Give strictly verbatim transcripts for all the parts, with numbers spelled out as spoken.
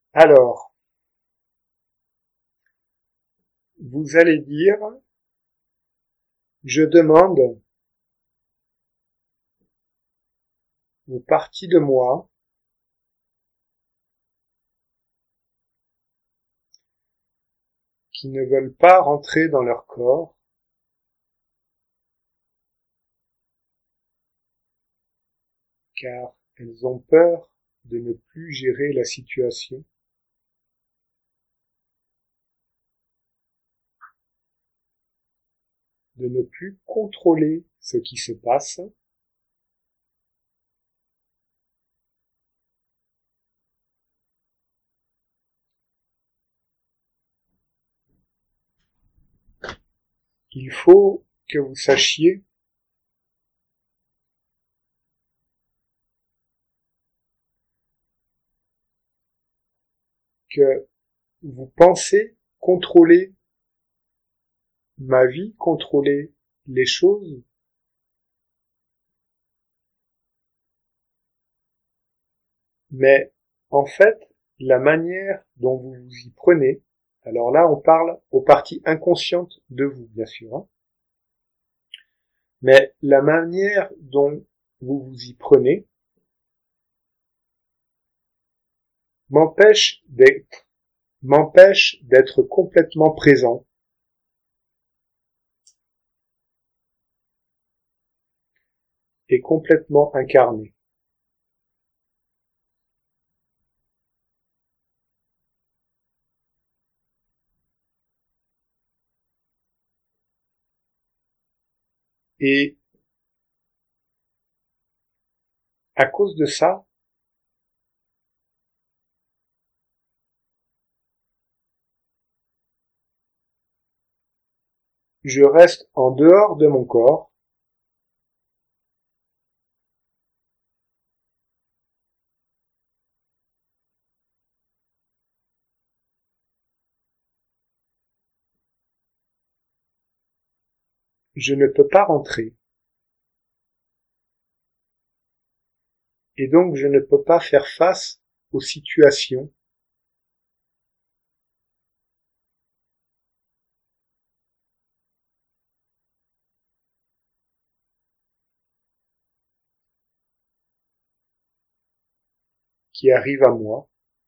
Alors, vous allez dire, je demande aux parties de moi qui ne veulent pas rentrer dans leur corps car elles ont peur de ne plus gérer la situation, de ne plus contrôler ce qui se passe, il faut que vous sachiez que vous pensez contrôler ma vie, contrôler les choses, mais en fait, la manière dont vous vous y prenez, alors là, on parle aux parties inconscientes de vous, bien sûr, hein, mais la manière dont vous vous y prenez m'empêche d'être, m'empêche d'être complètement présent et complètement incarné. Et à cause de ça, je reste en dehors de mon corps, je ne peux pas rentrer, et donc je ne peux pas faire face aux situations qui arrivent à moi,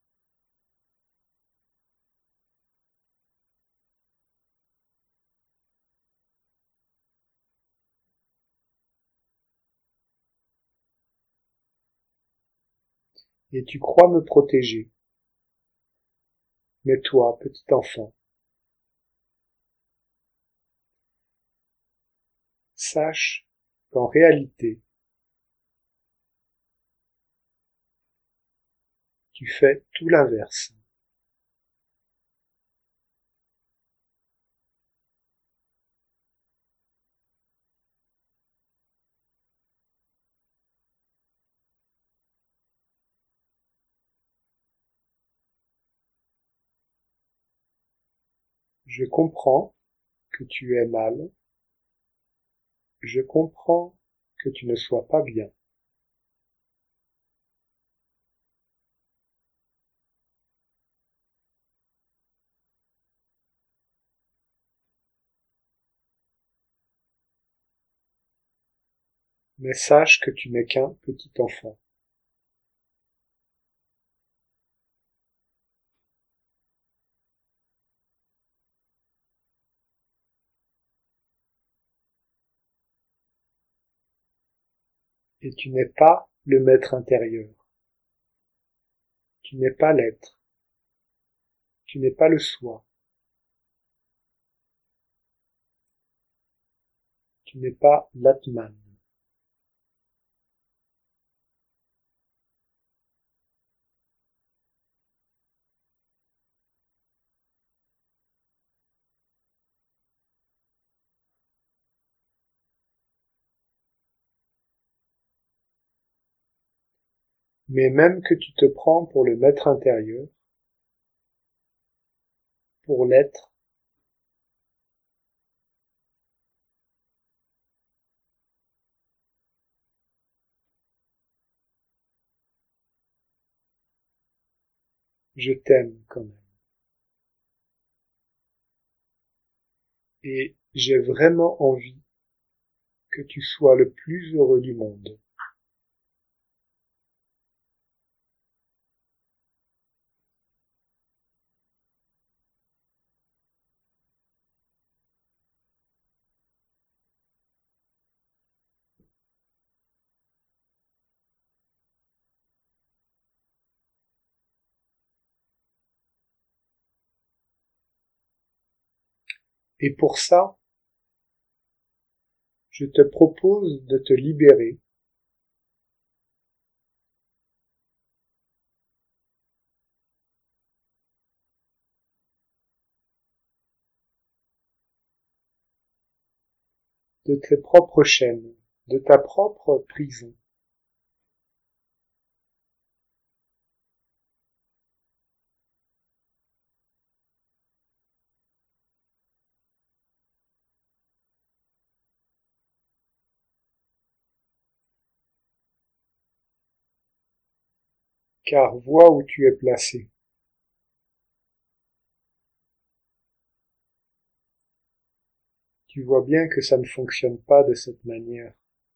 et tu crois me protéger. Mais toi, petit enfant, sache qu'en réalité, tu fais tout l'inverse. Je comprends que tu aies mal, je comprends que tu ne sois pas bien, mais sache que tu n'es qu'un petit enfant. Et tu n'es pas le maître intérieur. Tu n'es pas l'être. Tu n'es pas le soi. Tu n'es pas l'Atman. Mais même que tu te prends pour le maître intérieur, pour l'être, Je t'aime quand même. Et j'ai vraiment envie que tu sois le plus heureux du monde. Et pour ça, je te propose de te libérer de tes propres chaînes, de ta propre prison. Car vois où tu es placé. Tu vois bien que ça ne fonctionne pas de cette manière.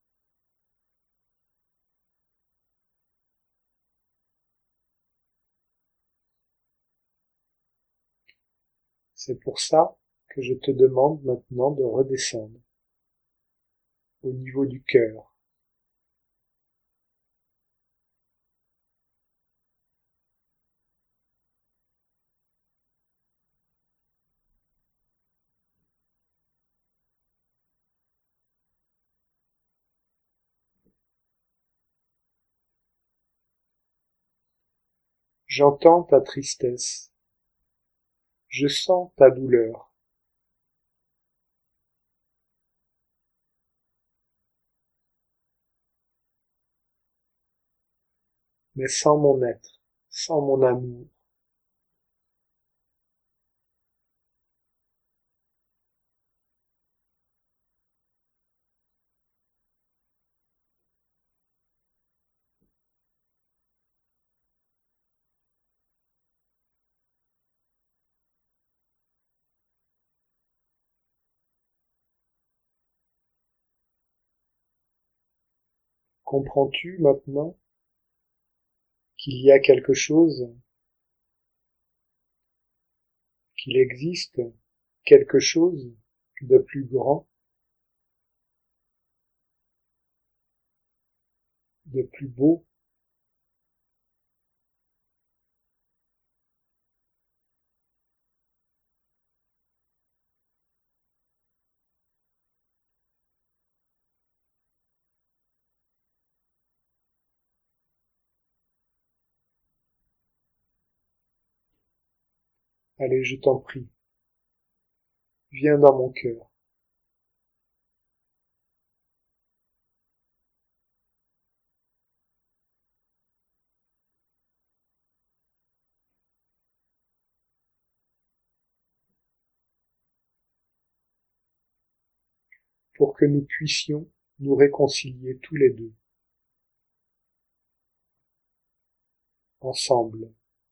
C'est pour ça que je te demande maintenant de redescendre au niveau du cœur. J'entends ta tristesse. Je sens ta douleur. Mais sans mon être, sans mon amour. Comprends-tu maintenant qu'il y a quelque chose, qu'il existe quelque chose de plus grand, de plus beau? Allez, je t'en prie, viens dans mon cœur. Pour que nous puissions nous réconcilier tous les deux, ensemble.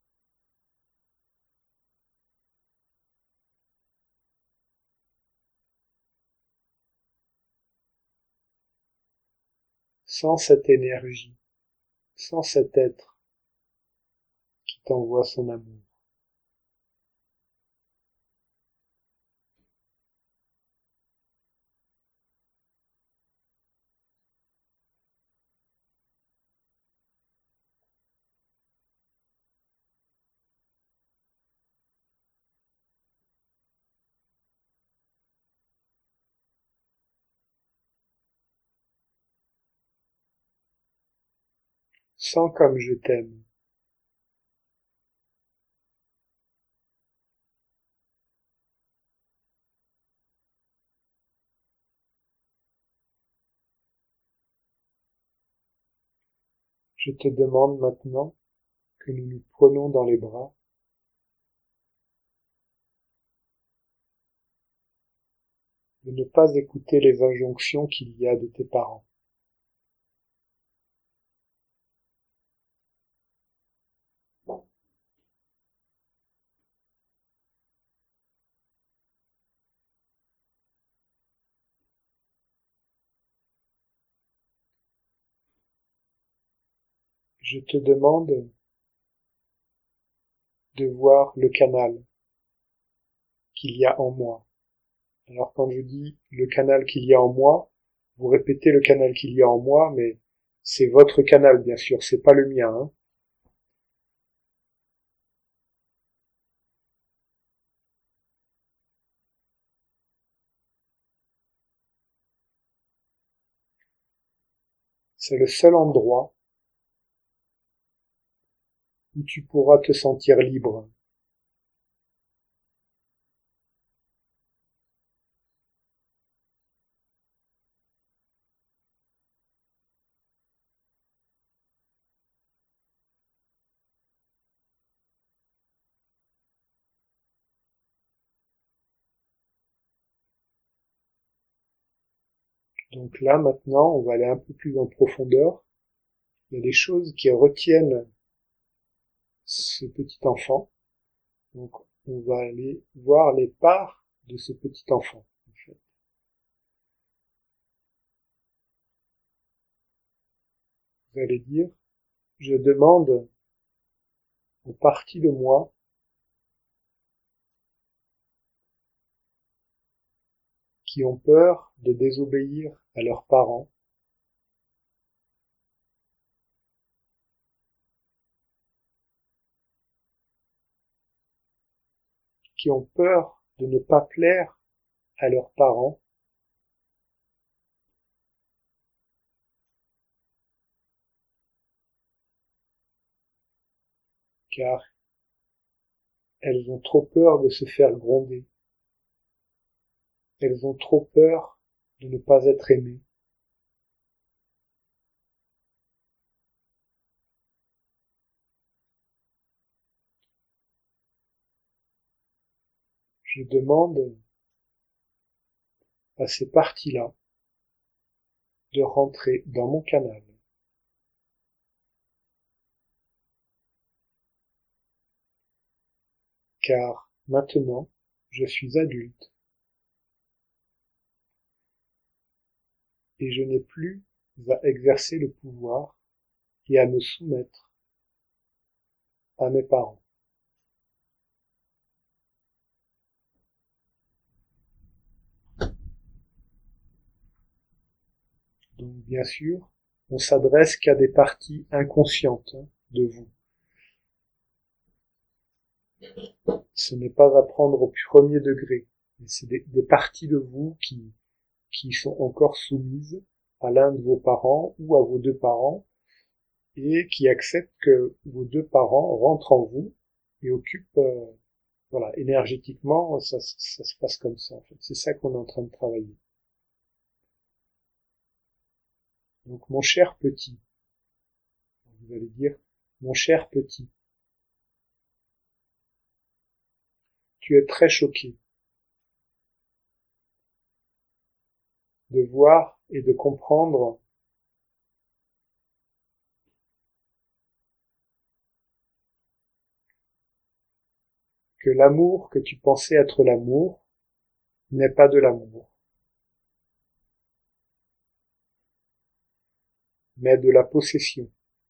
Sans cette énergie, sans cet être qui t'envoie son amour. Sens comme je t'aime. Je te demande maintenant que nous nous prenons dans les bras, de ne pas écouter les injonctions qu'il y a de tes parents. je te demande de voir le canal qu'il y a en moi. Alors quand je dis le canal qu'il y a en moi, vous répétez le canal qu'il y a en moi, mais c'est votre canal bien sûr, c'est pas le mien, hein. C'est le seul endroit où tu pourras te sentir libre. Donc là maintenant, on va aller un peu plus en profondeur. Il y a des choses qui retiennent ce petit enfant. Donc on va aller voir les parts de ce petit enfant. En fait. Vous allez dire, je demande aux parties de moi qui ont peur de désobéir à leurs parents, qui ont peur de ne pas plaire à leurs parents, car elles ont trop peur de se faire gronder, elles ont trop peur de ne pas être aimées. Je demande à ces parties-là de rentrer dans mon canal, car maintenant je suis adulte et je n'ai plus à exercer le pouvoir et à me soumettre à mes parents. Donc bien sûr, on s'adresse qu'à des parties inconscientes de vous. Ce n'est pas à prendre au premier degré, mais c'est des, des parties de vous qui, qui sont encore soumises à l'un de vos parents ou à vos deux parents et qui acceptent que vos deux parents rentrent en vous et occupent, euh, voilà, énergétiquement, ça, ça se passe comme ça en fait. C'est ça qu'on est en train de travailler. Donc mon cher petit, vous allez dire, mon cher petit, tu es très choqué de voir et de comprendre que l'amour que tu pensais être l'amour n'est pas de l'amour, mais de la possession,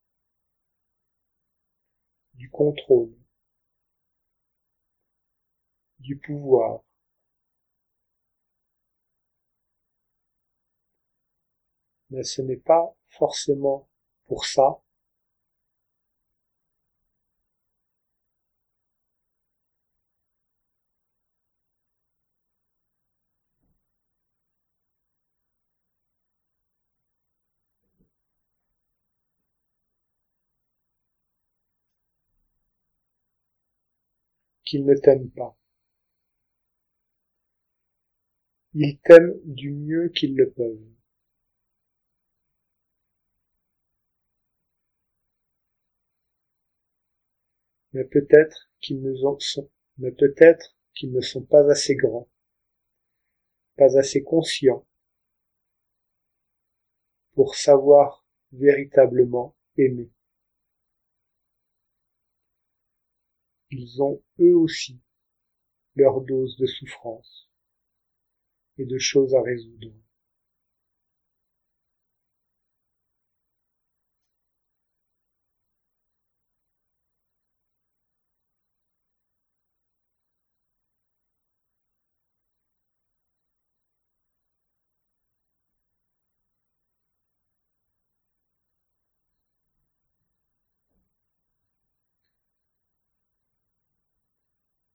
du contrôle, du pouvoir. Mais ce n'est pas forcément pour ça qu'ils ne t'aiment pas. Ils t'aiment du mieux qu'ils le peuvent. Mais peut-être qu'ils ne sont, mais peut-être qu'ils ne sont pas assez grands, pas assez conscients pour savoir véritablement aimer. Ils ont eux aussi leur dose de souffrance et de choses à résoudre.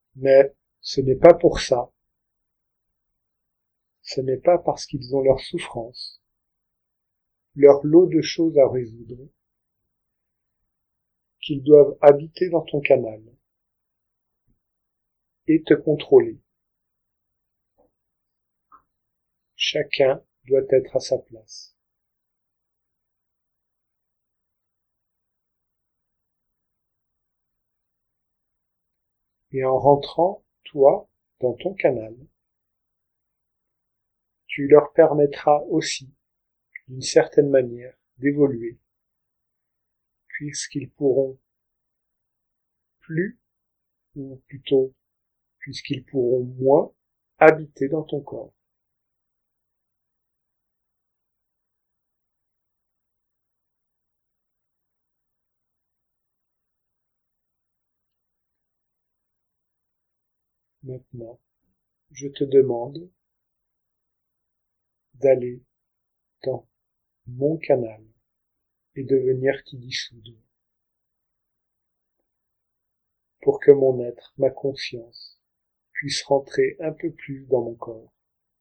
Mais ce n'est pas pour ça, ce n'est pas parce qu'ils ont leur souffrance, leur lot de choses à résoudre, qu'ils doivent habiter dans ton canal et te contrôler. Chacun doit être à sa place. Et en rentrant, toi, dans ton canal, tu leur permettras aussi, d'une certaine manière, d'évoluer, puisqu'ils pourront plus, ou plutôt, puisqu'ils pourront moins, habiter dans ton corps. Maintenant, je te demande d'aller dans mon canal et de venir t'y dissoudre, pour que mon être, ma conscience, puisse rentrer un peu plus dans mon corps.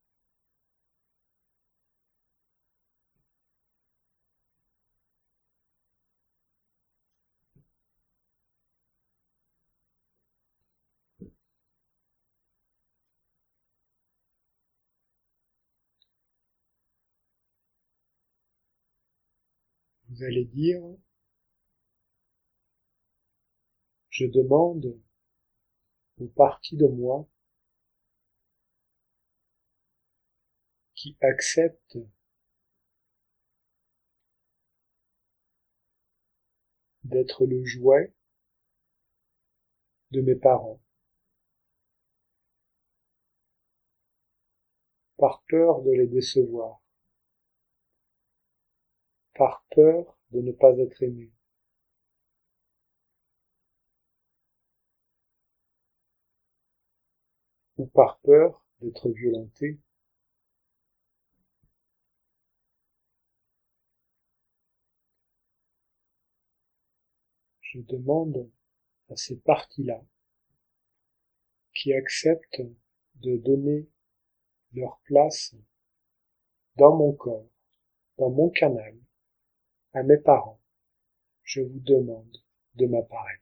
Vous allez dire, je demande aux parties de moi qui acceptent d'être le jouet de mes parents, par peur de les décevoir, par peur de ne pas être aimé, ou par peur d'être violenté. Je demande à ces parties-là qui acceptent de donner leur place dans mon corps, dans mon canal, à mes parents. Je vous demande de m'apparaître.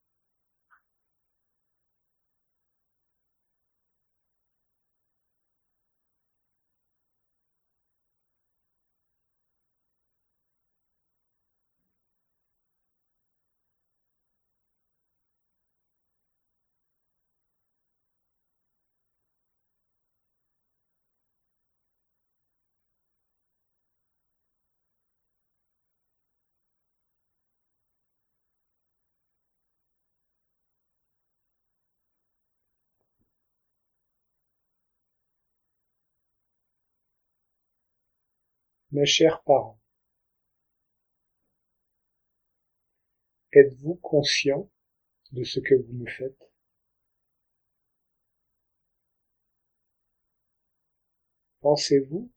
Mes chers parents, êtes-vous conscients de ce que vous me faites? Pensez-vous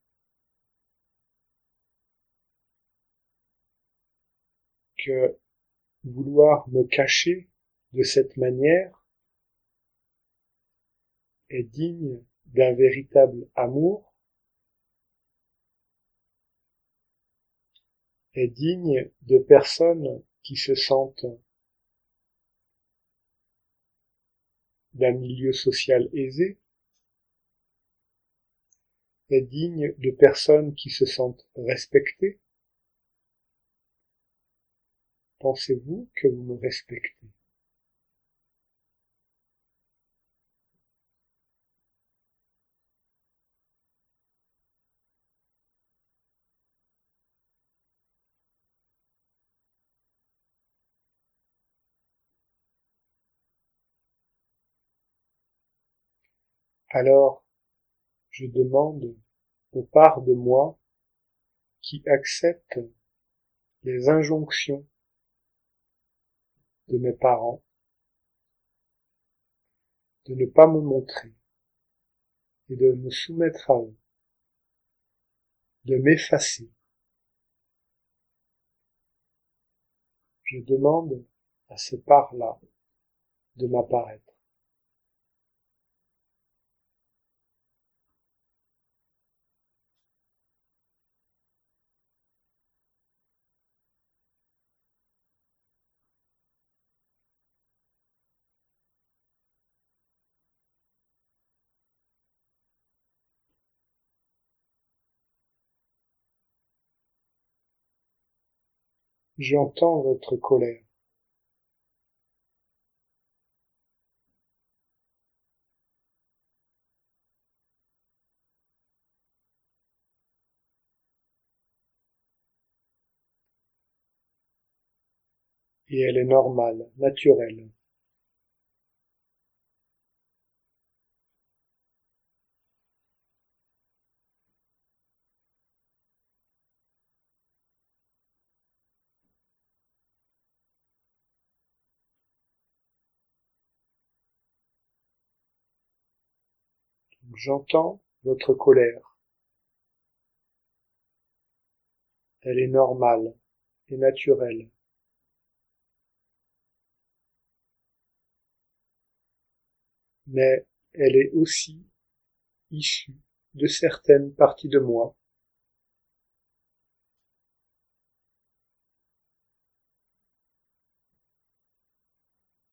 que vouloir me cacher de cette manière est digne d'un véritable amour, est digne de personnes qui se sentent d'un milieu social aisé, est digne de personnes qui se sentent respectées? Pensez-vous que vous me respectez? Alors, je demande aux parts de moi qui acceptent les injonctions de mes parents de ne pas me montrer et de me soumettre à eux, de m'effacer. Je demande à ces parts-là de m'apparaître. J'entends votre colère. Et elle est normale, naturelle. J'entends votre colère. Elle est normale et naturelle. Mais elle est aussi issue de certaines parties de moi